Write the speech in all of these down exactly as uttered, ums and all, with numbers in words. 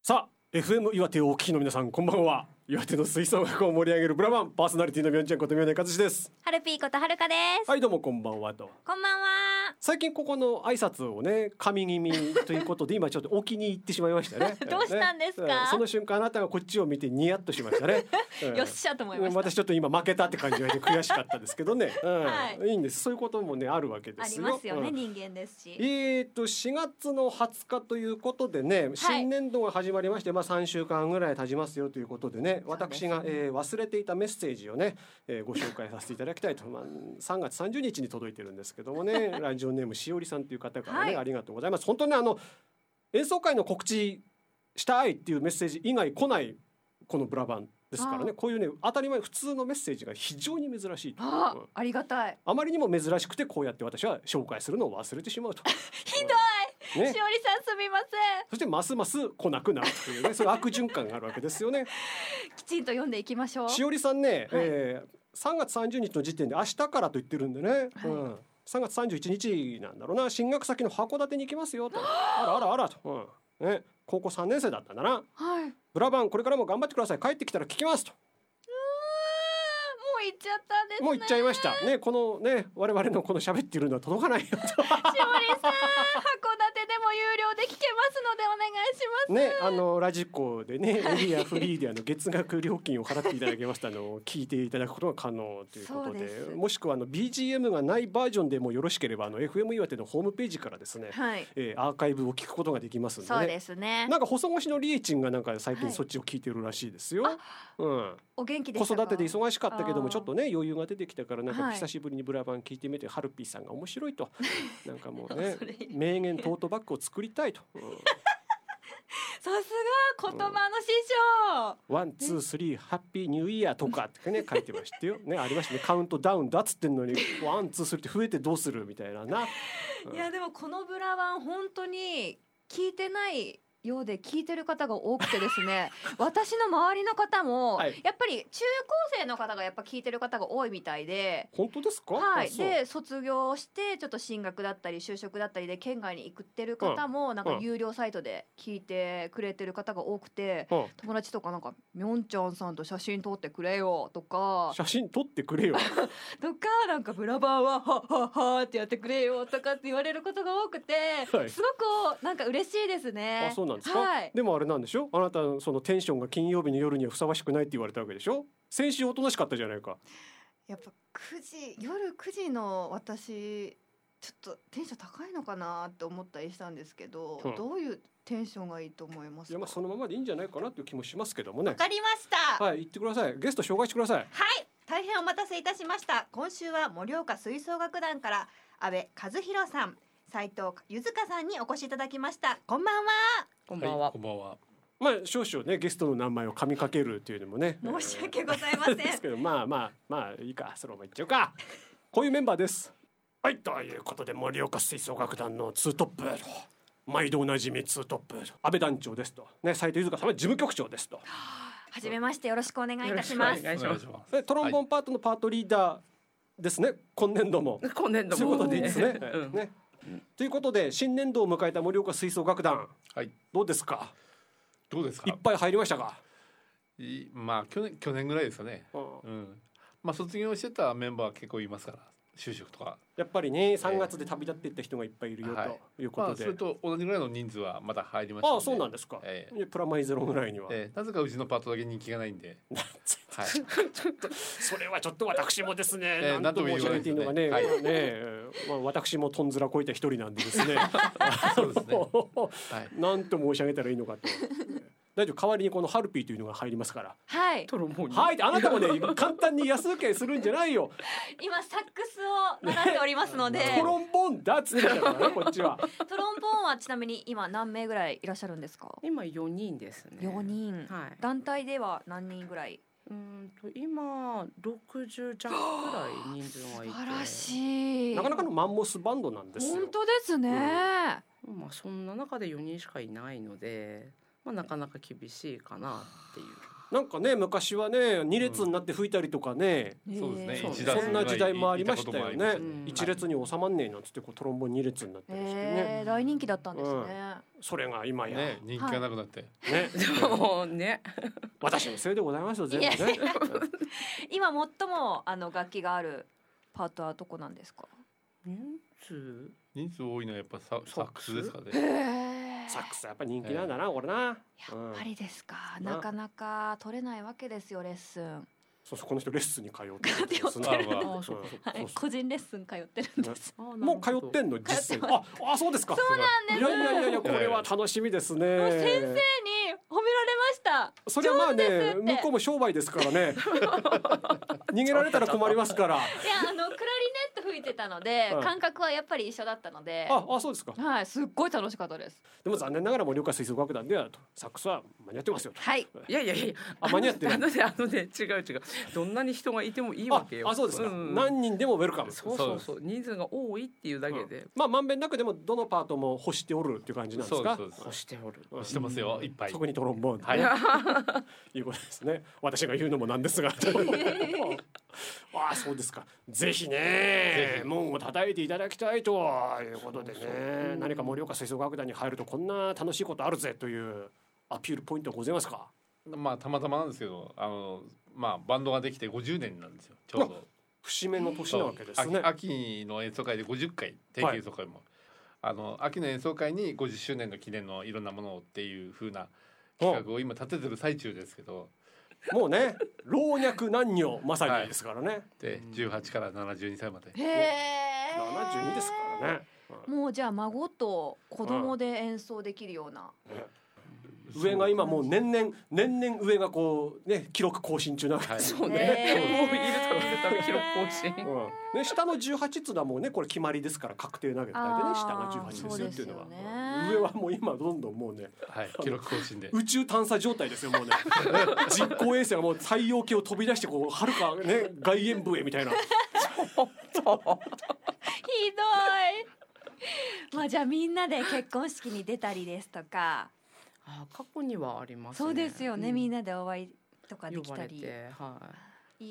さあ エフエム 岩手をお聞きの皆さんこんばんは。岩手の吹奏楽を盛り上げるブラバンパーソナリティのみょんちゃんことみょねかずしです。 はるぴーことはるかです。 はいどうもこんばんはと。 こんばんは。 最近ここの挨拶をね神気味ということで今ちょっとお気に入ってしまいましたねどうしたんですか、 ね、その瞬間あなたがこっちを見てニヤッとしましたねよっしゃと思いました。 私ちょっと今負けたって感じがして悔しかったですけどね、うんはい、 いいんです。そういうこともねあるわけですよ。 ありますよね、 うん、 人間ですし。 えーとしがつのはつかということでね、はい、新年度が始まりまして、まあ、さんしゅうかんぐらい経ちますよということでね、私が、えー、忘れていたメッセージをね、えー、ご紹介させていただきたいと、まあ、さんがつさんじゅうにちに届いてるんですけどもねラジオネームしおりさんという方からね、はい、ありがとうございます。本当にあの演奏会の告知したいっていうメッセージ以外来ないこのブラバンですからね、こういうね当たり前普通のメッセージが非常に珍しい。 あ、うん、ありがたい。 あまりにも珍しくてこうやって私は紹介するのを忘れてしまうとひどい、ね、しおりさんすみません。 そしてますます来なくなるというねそういう悪循環があるわけですよねきちんと読んでいきましょう。 しおりさんね、はい、えー、さんがつさんじゅうにちの時点で明日からと言ってるんでね、はい、うん、さんがつさんじゅういちにちなんだろうな、進学先の函館に行きますよとあらあらあらと、うんね、高校さんねん生だったんだな、はい、ブラバンこれからも頑張ってください、帰ってきたら聞きますと。 もう行っちゃったんですね。 もう行っちゃいましたね。このね我々のこの喋っているのは届かないよとしおりさん函館でも有料で聞けますのでお願いしますね。あのラジコでねエリアフリーであの月額料金を払っていただけますとあの聞いていただくことが可能ということ で, でもしくはあの ビージーエム がないバージョンでもよろしければあの エフエム 岩手のホームページからですね、はい、えー、アーカイブを聞くことができますので、ね、 そうですね。 なんか細腰のリエチンがなんか最近そっちを聞いてるらしいですよ、はい、うん、 お元気でしたか。 子育てで忙しかったけどもちょっとね余裕が出てきたからなんか久しぶりにブラバン聞いてみて、はい、ハルピーさんが面白いとなんかもうね名言トートバッグを作りたいと、うん、さすが言葉の師匠、 ワンツースリーハッピーニューイヤーとかってね書いてましたよねありましたね。カウントダウンだっつってんのにワンツースリーって増えてどうするみたいなな、 うん、いやでもこのブラバン本当に聞いてないようで聞いてる方が多くてですね私の周りの方も、はい、やっぱり中高生の方がやっぱ聞いてる方が多いみたいで。 本当ですか。 はい、で卒業してちょっと進学だったり就職だったりで県外に行ってる方もなんか有料サイトで聞いてくれてる方が多くて、うん、友達とかなんかみょんちゃんさんと写真撮ってくれよとか写真撮ってくれよとかなんかブラバンははははってやってくれよとかって言われることが多くて、はい、すごくなんか嬉しいですね。 あ、そうなんですか、はい、でもあれなんでしょ、あなたそのテンションが金曜日の夜にはふさわしくないって言われたわけでしょ。先週おとなしかったじゃないか。 やっぱくじ夜くじの私ちょっとテンション高いのかなって思ったりしたんですけど、うん、どういうテンションがいいと思いますか。 いやまあそのままでいいんじゃないかなっていう気もしますけどもね。 わかりました。 はい、言ってください。ゲスト紹介してください。 はい、大変お待たせいたしました。今週は盛岡吹奏楽団から安倍和弘さん、斉藤ゆずかさんにお越しいただきました。こんばんは。 こんばんは。 こんばんは。まあ少々ねゲストの名前を噛みかけるっていうのもね申し訳ございませんですけど、まあまあまあいいか、そのままいっちゃうか。こういうメンバーです。はい、ということで盛岡吹奏楽団のツートップ、毎度おなじみツートップ安倍団長ですと、ね、斉藤ゆずかさんは事務局長ですと。 はじめまして、よろしくお願いいたします。 トロンボンパートのパートリーダーですね、はい、今年度も今年度もそういうことでいいですね、うんね、うん、ということで新年度を迎えた盛岡吹奏楽団、はい、どうですか。 どうですか。 いっぱい入りましたか。 いまあ去年去年ぐらいですかね、うんうん、まあ卒業してたメンバーは結構いますから、就職とかやっぱりねさんがつで旅立っていった人がいっぱいいるよ、えー、ということで、まあ、 それと同じぐらいの人数はまだ入りましたので。 ああ、そうなんですか、えー、プラマイゼロぐらいには、 えー、なぜかうちのパートだけ人気がないんではい、 ちょっとそれはちょっと私もですね、えー、何と申し上げていいのがね、はい、ね、まあ、私もとんずらこいた一人なんでですねそうですね、はい、 何と申し上げたらいいのかと大丈夫、代わりにこのハルピーというのが入りますから。 はい。 はい、あなたもね簡単に安請けするんじゃないよ。 今サックスを習っておりますので、ね、 トロンボーンだっつってたからねこっちは。 トロンボーンはちなみに今何名ぐらいいらっしゃるんですか。 今よにんですね。 よにん、はい、団体では何人ぐらい。 うんと今ろくじゅう弱くらい人数がいて、 素晴らしい。 なかなかのマンモスバンドなんですよ。 本当ですね、 うん、まあそんな中でよにんしかいないので、まあ、なかなか厳しいかなっていう。 なんかね昔はねに列になって吹いたりとかね、 うん、そうですね。 そんな時代もありましたよね。 うん一列に収まんねえなんつってこうトロンボーンに列になったりしてね、 えー、大人気だったんですね、 うん、それが今や、 ね、人気がなくなって、 ねもうね私のせいでございますよ全部ね。 今最もあの楽器があるパートはどこなんですか？ 人数人数多いのはやっぱササックスですかね。 サックスやっぱ人気なんだな、これな。 やっぱりですか、うん、なかなか取れないわけですよレッスン。 そうそう、この人レッスンに通ってるんです通ってるね。 あそうかはい、個人レッスン通ってるんです。 もう通ってんの実際。あ、あ、そうですか。 そうなんです。 いやいやいやいや、これは楽しみですね。 もう先生に褒められました。 それはまあね、向こうも商売ですからね。逃げられたら困りますから。 いや、あのクラリネット吹いてたので、 うん、 感覚はやっぱり一緒だったので。 あ、あ、そうですか。 はい、すっごい楽しかったです。 でも残念ながら盛岡吹奏楽団ではサックスは間に合ってますよと。 はい。 いやいやいや、 あ、間に合ってる。 あのね、あのね、違う違う。どんなに人がいてもいいわけよ。 あ、あ、そうですか、 うん、 何人でもウェルカム。 そうそうそう、人数が多いっていうだけで、 うん、まあまんべんなくでもどのパートも欲しておるっていう感じなんですか？ そうです、 欲しておる、 欲してますよ、いっぱい。 特にトロンボーン、 はいいうことですね。私が言うのもなんですがああ、そうですか。ぜひね門を叩いていただきたいということでね、そうそう、何か盛岡吹奏楽団に入るとこんな楽しいことあるぜというアピールポイントございますか？ まあたまたまなんですけど、あのまあバンドができてごじゅうねんなんですよ、ちょうど節目の年なわけですね。 秋, 秋の演奏会でごじゅっかい、定期演奏会も、はい、あの秋の演奏会にごじゅっしゅうねんの記念のいろんなものをっていう風な企画を今立ててる最中ですけど、 もうね老若男女まさにですからね、はい、 でじゅうはちからななじゅうにさいまで。 へえ。 ななじゅうにですからね、 うん、もうじゃあ孫と子供で演奏できるような、 うん、上が今もう年々年々上がこうね記録更新中なわけですよね。 そうね、もういるためため記録更新、 うんね、下のじゅうはちっていうのはもうねこれ決まりですから確定なわけで、大体ね下がじゅうはちですよっていうのは、ね、上はもう今どんどんもうね、 はい、記録更新で宇宙探査状態ですよもうね実行衛星がもう太陽系を飛び出してこう遥かね外縁部へみたいなひどいまあじゃあみんなで結婚式に出たりですとか、 あ、過去にはありますね。 そうですよね、うん、みんなでお会いとかできたり、 呼ばれて、はい、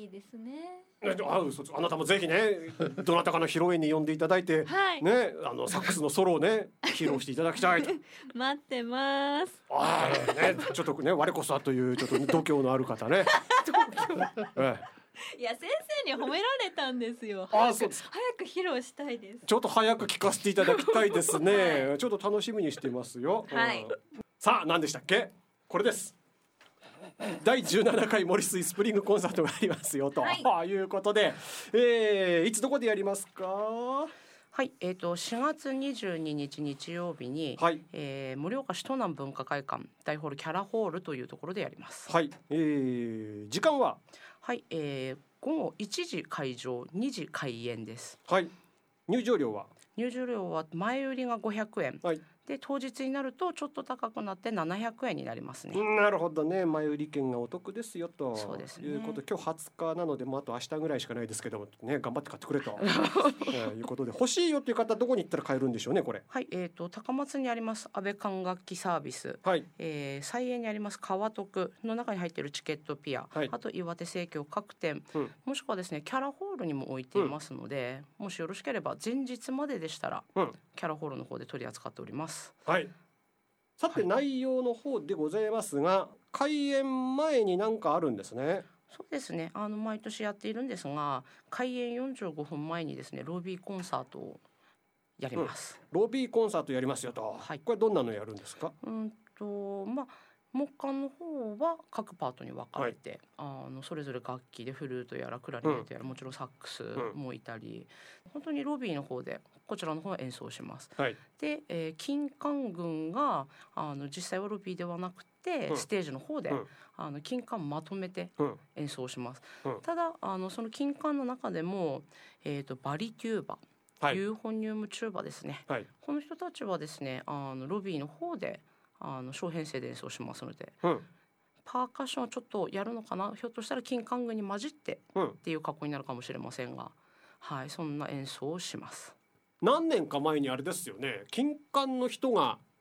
いいですね。 あ, あなたもぜひねどなたかの披露宴に呼んでいただいて、はい、ね、あのサックスのソロをね披露していただきたいと待ってます。 あ、ね、ちょっとね我こそはというちょっと度胸のある方ねええ、 いや先生に褒められたんですよ。 あ、そうです。 早く披露したいです。 ちょっと早く聞かせていただきたいですね、はい、ちょっと楽しみにしてますよ、 はい、 うん、さあ何でしたっけ？これです。だいじゅうななかい森水スプリングコンサートがありますよと、はい、いうことで、えー、いつどこでやりますか？ はい、えー、としがつにじゅうににち日曜日に、はい、えー、盛岡市東南文化会館大ホールキャラホールというところでやります。 はい、えー、時間ははい、えー、ごごいちじ開場にじ開演です。 はい、入場料は入場料は前売りがごひゃくえん、 はい、 で当日になるとちょっと高くなってななひゃくえんになりますね。 なるほどね、前売り券がお得ですよと、 そうですね、 いうこと。今日はつかなので、まあ、あと明日ぐらいしかないですけどもね、頑張って買ってくれとえいうことで、欲しいよっていう方どこに行ったら買えるんでしょうねこれ。 はい、えー、と高松にあります安倍管楽器サービス、はい、えー、菜園にあります川徳の中に入っているチケットピア、はい、あと岩手生協各店、うん、もしくはですねキャラホールにも置いていますので、うん、もしよろしければ前日まででしたら、うん、キャラホールの方で取り扱っております。 はい、さて、はい、内容の方でございますが、開演前に何かあるんですね。 そうですね、あの毎年やっているんですが、開演よんじゅうごふんまえにですねロビーコンサートをやります、 うん、ロビーコンサートやりますよと、はい、これどんなのやるんですか？ うんとまあ木管の方は各パートに分かれて、はい、あのそれぞれ楽器でフルートやらクラリネットやら、うん、もちろんサックスもいたり、うん、本当にロビーの方でこちらの方は演奏します、はい、で、えー、金管群があの実際はロビーではなくて、うん、ステージの方で、うん、あの金管まとめて演奏します、うん、ただあのその金管の中でも、えーと、バリテューバ、はい、ユーフォニウムチューバですね、はい、この人たちはですねあのロビーの方であの小編成で演奏しますので、うん、パーカッションをちょっとやるのかな、ひょっとしたら金管具に混じってっていう格好になるかもしれませんが、はい、そんな演奏をします。 何年か前にあれですよね、金管の人が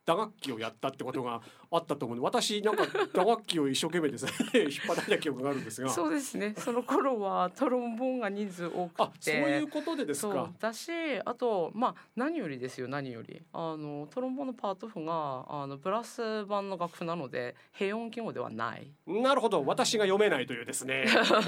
打楽器をやったってことがあったと思うので、私なんか打楽器を一生懸命ですね引っ張られた記憶があるんですが。 そうですね。その頃はトロンボーンが人数多くて、 あ、そういうことでですか。 そうだし、あとまあ何よりですよ、何よりあのトロンボーンのパート譜があのブラス版の楽譜なので平音記号ではない。 なるほど、私が読めないというですね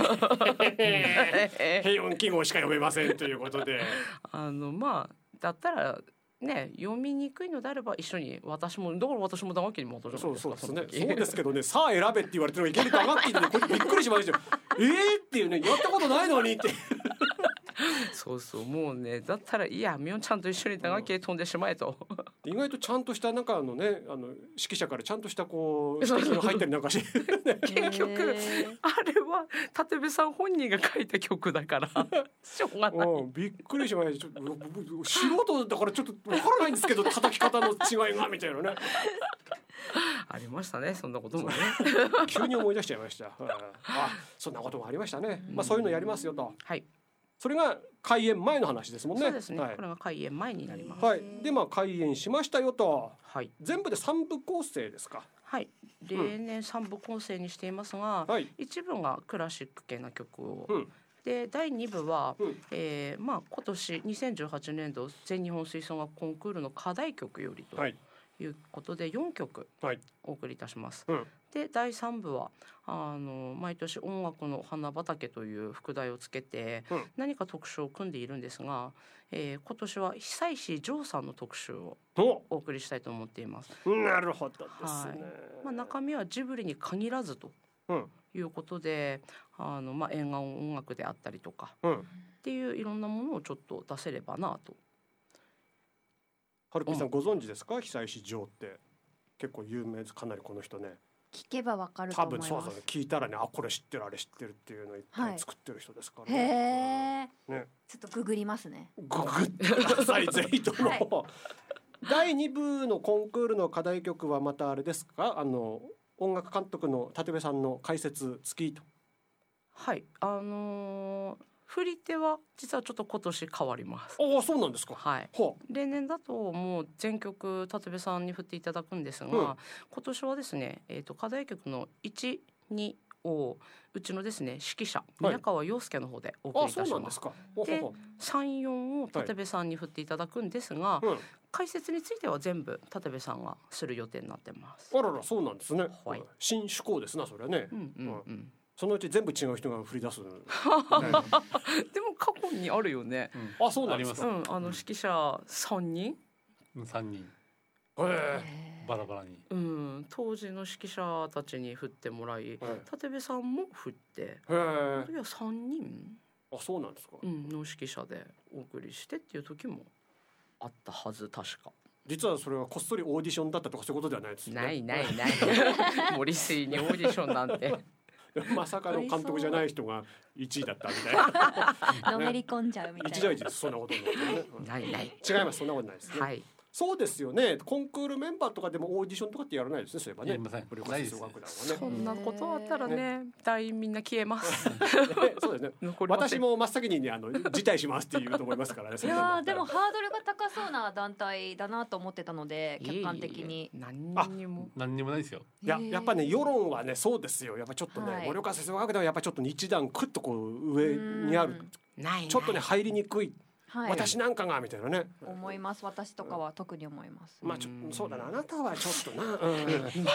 平音記号しか読めませんということで、 あのまあだったらね、読みにくいのであれば一緒に、私もだから私も打楽器に戻るじゃないですか。 そうそうですね。そうですけどね、さあ選べって言われてるのがいきなり打楽器で、ね、これびっくりしましたよえーっていうね、やったことないのにってそうそう、もうね、だったらいやみおんちゃんと一緒に打楽器へ飛んでしまえと意外とちゃんとしたなんかあのね、あの指揮者からちゃんとしたこう指摘が入ったりなんかして結局あれは立部さん本人が書いた曲だからしょうがない。 うん、びっくりしました。ちょっと素人だからちょっとわからないんですけど叩き方の違いがみたいなねありましたね、そんなこともね急に思い出しちゃいました。あ、そんなこともありましたね。まあそういうのやりますよと。 はい、 それが開演前の話ですもんね。 そうですね、 はい、 これが開演前になります。 はい、でまあ開演しましたよと。 はい、 全部で三部構成ですか。 はい、例年三部構成にしていますが、 はい、 一部がクラシック系な曲を、 うん、 でだいに部は、 うん、 えーまあ、今年にせんじゅうはちねん度全日本吹奏楽コンクールの課題曲よりということでよんきょくお送りいたします。 はい、うん、 でだいさん部はあの毎年音楽の花畑という副題をつけて、うん、何か特集を組んでいるんですが、えー、今年は久石譲さんの特集をお送りしたいと思っています。 なるほどですね。はい、 まあ、中身はジブリに限らずということで、うん、あのまあ、映画音楽であったりとか、うん、っていういろんなものをちょっと出せればなと。 はるぴさんご存知ですか、久石譲って結構有名です。かなりこの人ね、 聞けばわかると思います。 多分そうそう、ね、聞いたらね、あ、これ知ってるあれ知ってるっていうのをいっぱい作ってる人ですからね。はい、へえ、ね、 ちょっとググりますね。 ググってくださいぜひとも、はい、だいに部のコンクールの課題曲はまたあれですか、あの音楽監督の立部さんの解説付きと。 はい、あのー振り手は実はちょっと今年変わります。 ああ、そうなんですか。 はい。例年だともう全曲立部さんに振っていただくんですが、うん、今年はですね、えーと、課題曲のいち、にをうちのですね指揮者宮川陽介の方でお送りいたします。で、さん、よんを立部さんに振っていただくんですが、はい、うん、解説については全部立部さんがする予定になってます。 あらら、そうなんですね。はい、新趣向ですな、それはね。うんうんうん。うん、そのうち全部違う人が振り出す、ね、 でも過去にあるよね。 うん、あ、そうなんですか。 うん、あの指揮者さんにんさんにん、 えー、バラバラに、 うん、当時の指揮者たちに振ってもらい、立部さんも振って、それはさんにん、 あ、そうなんですか、 うん、の指揮者でお送りしてっていう時もあったはず、確か。 実はそれはこっそりオーディションだったとかそういうことではないですね。 ないないない森水にオーディションなんてまさかの監督じゃない人がいちいだったみたいなのめり込んじゃうみたいな。 一大事です、そんなことになってね。 ないない、 違います、そんなことないですね。 はい、 そうですよね。コンクールメンバーとかでもオーディションとかってやらないですね、そういえばね。 やりません。 ないですね。 そんなことあったらね、団員みんな消えますそうですね。私も真っ先にね、あの辞退しますって言うと思いますからね。 いやでもハードルが高そうな団体だなと思ってたので、客観的に。 いえいえ、何にも何にもないですよ。 いや、やっぱね、世論はね、そうですよ。やっぱちょっとね、 はい、 盛岡吹奏楽団はやっぱちょっと一段クッとこう上にある。 ないない、 ちょっとね入りにくい。はい、私なんかがみたいなね、 思います。私とかは特に思います。 まあちょそうだな、あなたはちょっとな、うん、 そういうこと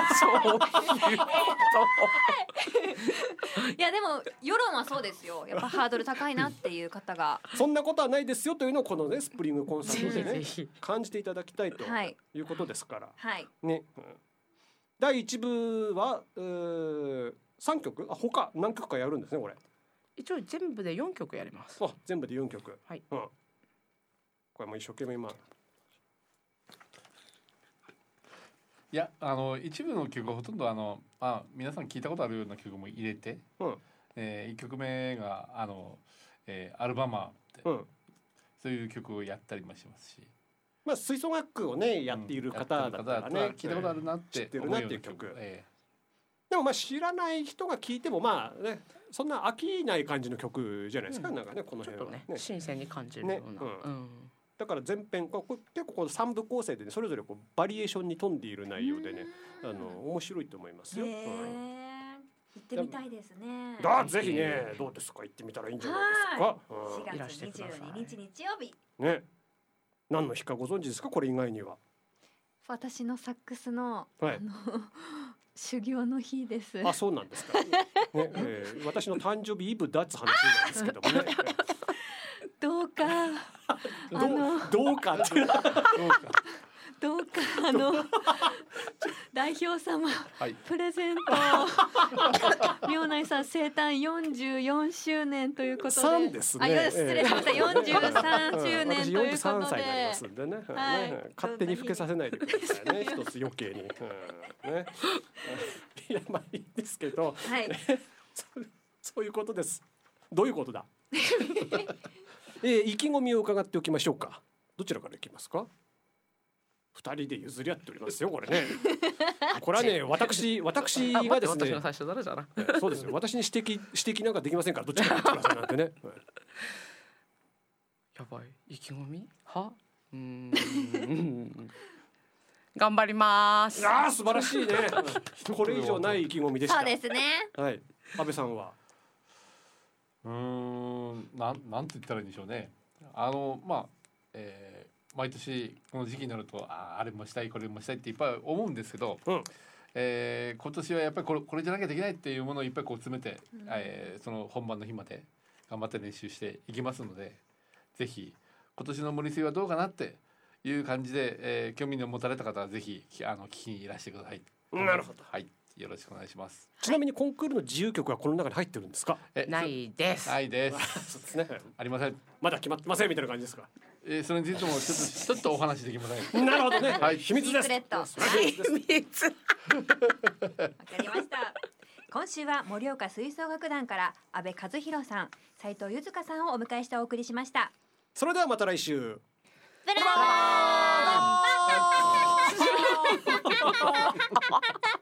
いやでも世論はそうですよ。やっぱハードル高いなっていう方がそんなことはないですよというのをこのねスプリングコンサートでね感じていただきたいということですから、 はいね、うん、だいいち部はさんきょく、あ、他何曲かやるんですね、これ。 一応全部でよんきょくやります。 あ、全部でよんきょく。 はい。 うん。これも一生懸命今。いや、あの一部の曲はほとんどあの、あ、皆さん聞いたことあるような曲も入れて、うん、えー、いっきょくめがあの、えー、アルバマーって、うん、そういう曲をやったりもしますし。 まあ吹奏楽をねやっている方だったらね、うん、 聞いたことあるなって知ってるなっていう曲。 えー、でもまあ知らない人が聞いてもまあね。そんな飽きない感じの曲じゃないですか、うん、なんかねこの辺はね、 ちょっとね新鮮に感じるような、ね、うん、 うん、 だから前編これ結構このさんぶ構成で、ね、それぞれこうバリエーションに富んでいる内容でね、あの面白いと思いますよ。 行ってみたいですね。 だぜひね、どうですか、行ってみたらいいんじゃないですか。 しがつにじゅうににち日曜日。 ね、何の日かご存知ですか、これ以外には。 私のサックスの、 はい、 あの修行の日です。 あ、そうなんですか。ね、えー、私の誕生日イブだっつ話なんですけどもね。 どうかあのどうかってどうかどうかあの代表様、はい、プレゼント明内さん生誕よんじゅうよんしゅうねんということで、さんですね、あ、失礼しました、よんじゅうさんしゅうねんということで、私よんじゅうさんさいになりますんでね、はいね、勝手に老けさせないでくださいね、一つ余計に、うんね、いやまあいいですけど、はい、そ, そういうことです。どういうことだ。えー、意気込みを伺っておきましょうか。どちらからいきますか。二人で譲り合っておりますよ、これね。これはね、私私がですね、 私の最初だろじゃな。 そうですよ。私に指摘指摘なんかできませんから、どっちから言ってくださいなんてね。はい、 やばい、意気込みは、うーん頑張ります。 ああ、素晴らしいね。これ以上ない意気込みでした。 そうですね。 はい、安倍さんは。 うーん、なんなんて言ったらいいんでしょうね。あのまあ、えー、毎年この時期になると あ, あれもしたいこれもしたいっていっぱい思うんですけど、うん、えー、今年はやっぱりこれこれじゃなきゃできないっていうものをいっぱいこう詰めて、うん、えー、その本番の日まで頑張って練習していきますので、ぜひ今年の森水はどうかなっていう感じで、えー、興味を持たれた方はぜひあの聞きにいらしてください。 なるほど。 はい。よろしくお願いします。 ちなみにコンクールの自由曲はこの中に入ってるんですか。 え、ないです。 ないです。 そうですね。ありません。 まだ決まってませんみたいな感じですか。 えー、それについてもちょっとちょっとお話できません。 なるほどね。 はい、 秘密です。 シークレット。 はい、秘密。 わかりました。今週は盛岡吹奏楽団から安倍和弘さん、斉藤柚香さんをお迎えしてお送りしました。 それではまた来週。 ブラボー。